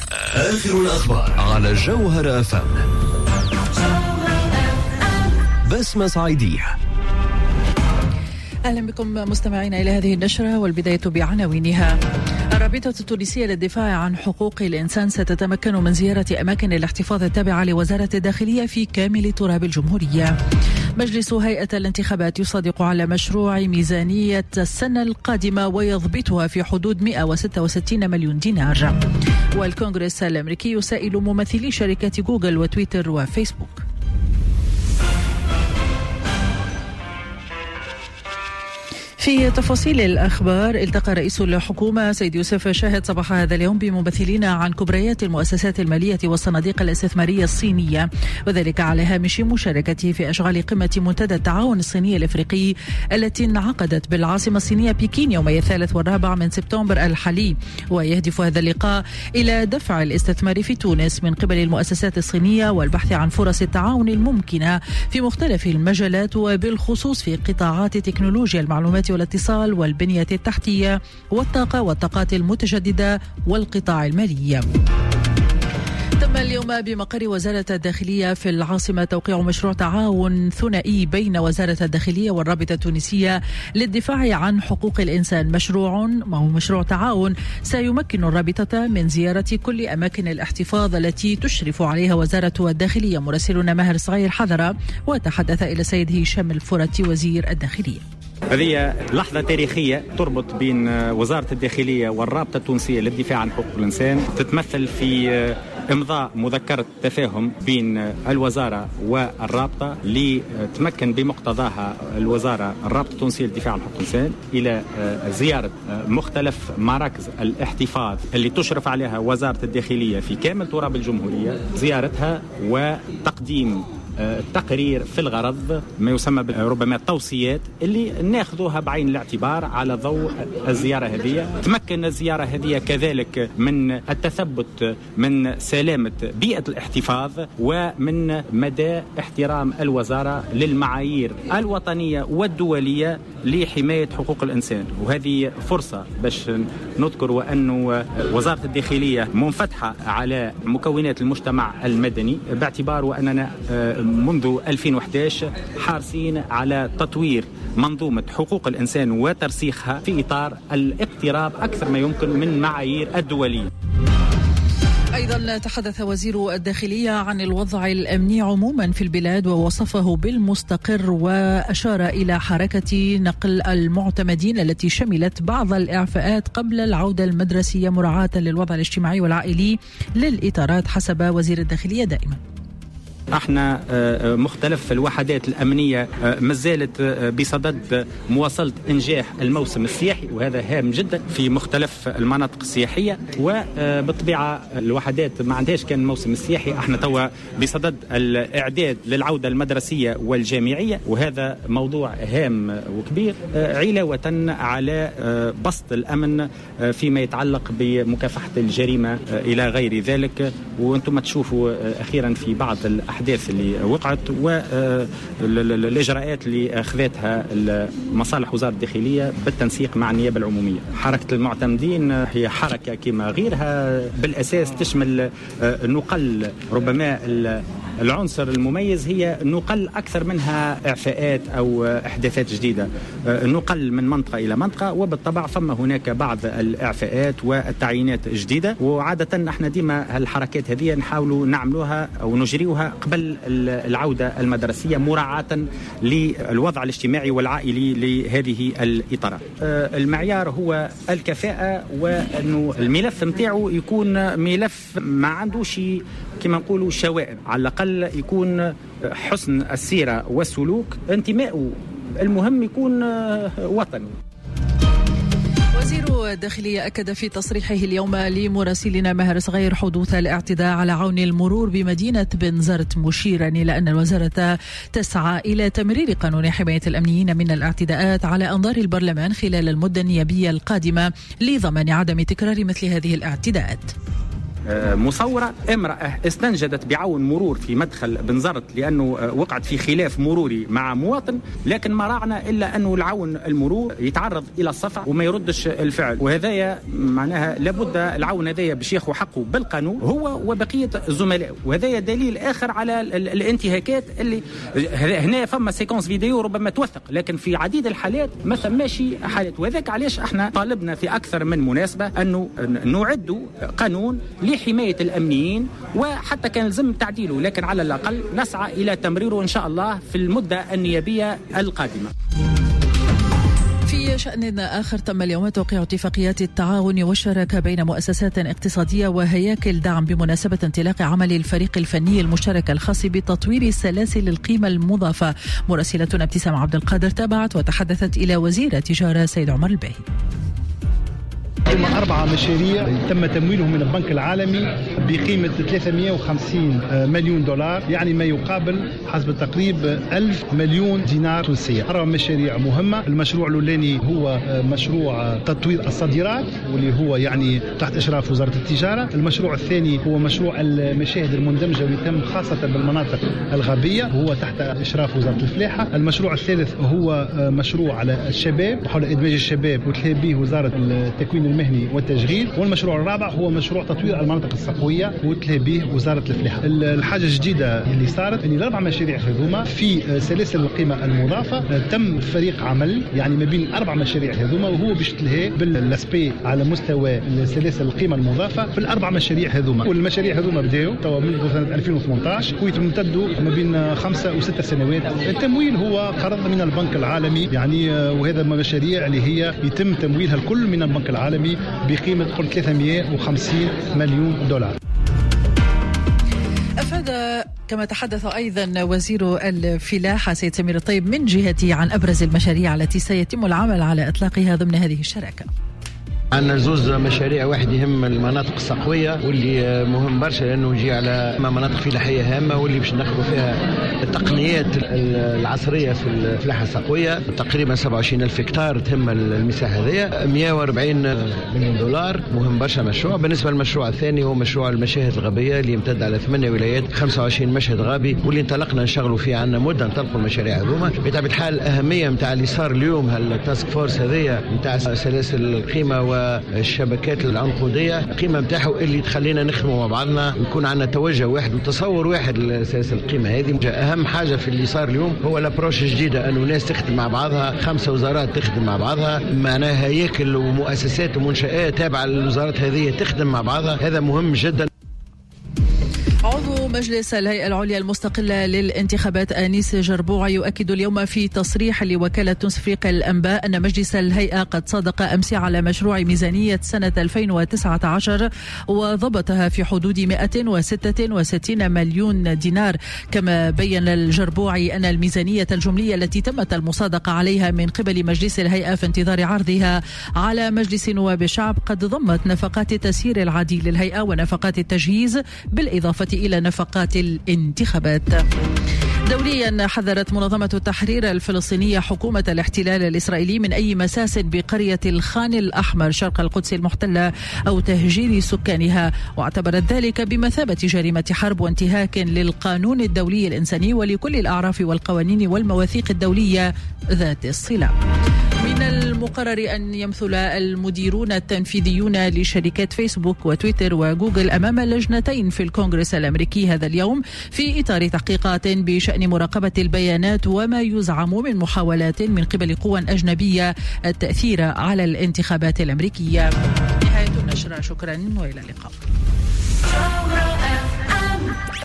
آخر الأخبار على جوهر FM. بسمة صعيدية. أهلا بكم مستمعينا إلى هذه النشرة، والبداية بعناوينها. الرابطة التونسية للدفاع عن حقوق الإنسان ستتمكن من زيارة أماكن الاحتفاظ التابعة لوزارة الداخلية في كامل تراب الجمهورية. مجلس هيئة الانتخابات يصادق على مشروع ميزانية السنة القادمة ويضبطها في حدود 166 مليون دينار. والكونغرس الأمريكي يسائل ممثلي شركات جوجل وتويتر وفيسبوك. في تفاصيل الأخبار، التقى رئيس الحكومة سيد يوسف شاهد صباح هذا اليوم بممثلين عن كبريات المؤسسات المالية والصناديق الاستثمارية الصينية، وذلك على هامش مشاركته في أشغال قمة منتدى التعاون الصيني الإفريقي التي انعقدت بالعاصمة الصينية بكين يومي 3 و4 من سبتمبر الحالي. ويهدف هذا اللقاء إلى دفع الاستثمار في تونس من قبل المؤسسات الصينية والبحث عن فرص التعاون الممكنة في مختلف المجالات، وبالخصوص في قطاعات تكنولوجيا المعلومات والاتصال والبنية التحتية والطاقة والطاقات المتجددة والقطاع المالي. تم اليوم بمقر وزارة الداخلية في العاصمة توقيع مشروع تعاون ثنائي بين وزارة الداخلية والرابطة التونسية للدفاع عن حقوق الإنسان. مشروع تعاون سيمكن الرابطة من زيارة كل أماكن الاحتفاظ التي تشرف عليها وزارة الداخلية. مراسلنا ماهر صغير حضر وتحدث إلى سيد هشام الفرتي وزير الداخلية. هذه لحظة تاريخية تربط بين وزارة الداخلية والرابطة التونسية للدفاع عن حقوق الإنسان، تتمثل في إمضاء مذكرة تفاهم بين الوزارة والرابطة لتمكن بمقتضاها الرابطة التونسية للدفاع عن حقوق الإنسان إلى زيارة مختلف مراكز الاحتفاظ اللي تشرف عليها وزارة الداخلية في كامل تراب الجمهورية، زيارتها وتقديم تقرير في الغرض ما يسمى ربما التوصيات اللي ناخذوها بعين الاعتبار على ضوء الزيارة هذه. تمكن الزيارة هذه كذلك من التثبت من سلامة بيئة الاحتفاظ ومن مدى احترام الوزارة للمعايير الوطنية والدولية لحماية حقوق الإنسان. وهذه فرصة باش نذكر وأنه وزارة الداخلية منفتحة على مكونات المجتمع المدني، باعتبار وأننا منذ 2011 حارسين على تطوير منظومة حقوق الإنسان وترسيخها في إطار الاقتراب أكثر ما يمكن من معايير الدولية. أيضا تحدث وزير الداخلية عن الوضع الأمني عموما في البلاد ووصفه بالمستقر، وأشار إلى حركة نقل المعتمدين التي شملت بعض الإعفاءات قبل العودة المدرسية مراعاة للوضع الاجتماعي والعائلي للإطارات حسب وزير الداخلية دائما. احنا مختلف الوحدات الأمنية ما زالت بصدد مواصلة إنجاح الموسم السياحي، وهذا هام جدا في مختلف المناطق السياحية. وبالطبيعة الوحدات ما عندهاش كان الموسم السياحي، احنا توا بصدد الإعداد للعودة المدرسية والجامعية، وهذا موضوع هام وكبير علاوة على بسط الأمن فيما يتعلق بمكافحة الجريمة إلى غير ذلك. وانتم تشوفوا أخيرا في بعض الأحداث اللي وقعت والإجراءات اللي أخذتها مصالح وزارة الداخلية بالتنسيق مع النيابة العمومية. حركة المعتمدين هي حركة كما غيرها بالأساس تشمل نقل ربما العنصر المميز هي نقل أكثر منها إعفاءات أو إحداثات جديدة، نقل من منطقة إلى منطقة، وبالطبع فما هناك بعض الإعفاءات والتعيينات جديدة. وعادة احنا ديما الحركات هذه نحاولوا نعملوها أو نجريوها قبل العودة المدرسية مراعاة للوضع الاجتماعي والعائلي لهذه الإطارات. المعيار هو الكفاءة، وأنه الملف متاعه يكون ملف ما عندوش كما نقولوا شوائب، على الأقل يكون حسن السيرة والسلوك، انتماءه المهم يكون وطني. وزير الداخلية أكد في تصريحه اليوم لمراسلنا ماهر صغير حدوث الاعتداء على عون المرور بمدينة بنزرت، مشيرا إلى أن الوزارة تسعى إلى تمرير قانون حماية الأمنيين من الاعتداءات على أنظار البرلمان خلال المدة النيابية القادمة لضمان عدم تكرار مثل هذه الاعتداءات. مصورة. امرأة استنجدت بعون مرور في مدخل بنزرت لأنه وقعت في خلاف مروري مع مواطن، لكن ما راعنا إلا أنه العون المرور يتعرض إلى الصفع وما يردش الفعل، وهذايا معناها لابد العون هذايا باش ياخذ حقه بالقانون هو وبقية الزملاء. وهذايا دليل آخر على الانتهاكات اللي هنا فما سيكونس فيديو ربما توثق، لكن في عديد الحالات ما ثماش حالات. وذاك علاش احنا طالبنا في أكثر من مناسبة أنه نعد قانون لحماية الأمنيين، وحتى كان لازم تعديله، لكن على الأقل نسعى إلى تمريره إن شاء الله في المدة النيابية القادمة. في شأن آخر، تم اليوم توقيع اتفاقيات التعاون والشراكة بين مؤسسات اقتصادية وهياكل دعم بمناسبة انطلاق عمل الفريق الفني المشترك الخاص بتطوير سلاسل القيمة المضافة. مراسلتنا ابتسام عبد القادر تابعت وتحدثت إلى وزير التجارة سيد عمر الباهي. ثم 4 مشاريع تم تمويلهم من البنك العالمي بقيمة 350 مليون دولار، يعني ما يقابل حسب التقريب 1000 مليون دينار تونسية. 4 مشاريع مهمة. المشروع الأولاني هو مشروع تطوير الصادرات واللي هو يعني تحت إشراف وزارة التجارة. المشروع الثاني هو مشروع المشاهد المندمجة ويتم خاصة بالمناطق الغابية وهو تحت إشراف وزارة الفلاحة. المشروع الثالث هو مشروع على الشباب وحول إدماج الشباب وتلبيه وزارة التكوين المهني والتشغيل. والمشروع الرابع هو مشروع تطوير المناطق الصحوية وتلبيه وزارة الفلاحة. الحاجة الجديدة اللي صارت ان ال4 مشاريع هذوما في سلاسل القيمة المضافة تم فريق عمل يعني ما بين ال4 مشاريع هذوما، وهو باش تلهي بالاسبي على مستوى سلاسل القيمة المضافة في ال4 مشاريع هذوما. والمشاريع هذوما بداوا توا من سنة 2018 ويتمتدوا ما بين 5 و6 سنوات. التمويل هو قرض من البنك العالمي يعني، وهذا مشاريع اللي هي يتم تمويلها الكل من البنك العالمي بقيمة 350 مليون دولار. أفاد كما تحدث أيضا وزير الفلاحة سيد سمير الطيب من جهته عن أبرز المشاريع التي سيتم العمل على إطلاقها ضمن هذه الشراكة. عندنا زوز مشاريع، واحد يهم المناطق الصقوية واللي مهم برشا لأنه يجي على مناطق فلاحية هامة واللي باش ندخلوا فيها التقنيات العصرية في الفلاحة الصقوية. تقريبا 27,000 هكتار تهم المساحة هذه. 140 مليون دولار، مهم برشا مشروع. بالنسبة للمشروع الثاني هو مشروع المشاهد الغابية اللي يمتد على 8 ولايات، 25 مشهد غابي واللي انطلقنا نشغلوا فيه. عندنا مدة نطلقوا المشاريع هذوما. بطبيعة الحال الأهمية متاع اللي صار اليوم هالتاسك فورس هذه متاع سلاسل القيمة والشبكات العنقودية، القيمة متاعه اللي تخلينا نخدموا مع بعضنا ويكون عندنا توجه واحد وتصور واحد لسلاسل القيمة هذه. أهم حاجة في اللي صار اليوم هو الابروش الجديدة، أنه ناس تخدم مع بعضها، 5 وزارات تخدم مع بعضها، معناها هياكل ومؤسسات ومنشآت تابعة للوزارات هذه تخدم مع بعضها. هذا مهم جدا. عضو مجلس الهيئة العليا المستقلة للانتخابات آنيس جربوع يؤكد اليوم في تصريح لوكالة تونس أفريقيا الأنباء أن مجلس الهيئة قد صادق أمس على مشروع ميزانية سنة 2019 وضبطها في حدود 166 مليون دينار. كما بين الجربوعي أن الميزانية الجملية التي تمت المصادقة عليها من قبل مجلس الهيئة في انتظار عرضها على مجلس نواب الشعب قد ضمت نفقات التسيير العادي للهيئة ونفقات التجهيز بالإضافة إلى نفقات الانتخابات. دوليا حذرت منظمة التحرير الفلسطينية حكومة الاحتلال الإسرائيلي من أي مساس بقرية الخان الأحمر شرق القدس المحتلة أو تهجير سكانها، واعتبرت ذلك بمثابة جريمة حرب وانتهاك للقانون الدولي الإنساني ولكل الأعراف والقوانين والمواثيق الدولية ذات الصلة. من المقرر أن يمثل المديرون التنفيذيون لشركات فيسبوك وتويتر وجوجل أمام لجنتين في الكونغرس الأمريكي هذا اليوم في إطار تحقيقات بشأن مراقبة البيانات وما يزعم من محاولات من قبل قوى أجنبية التأثير على الانتخابات الأمريكية. نهاية النشرة، شكرا وإلى اللقاء.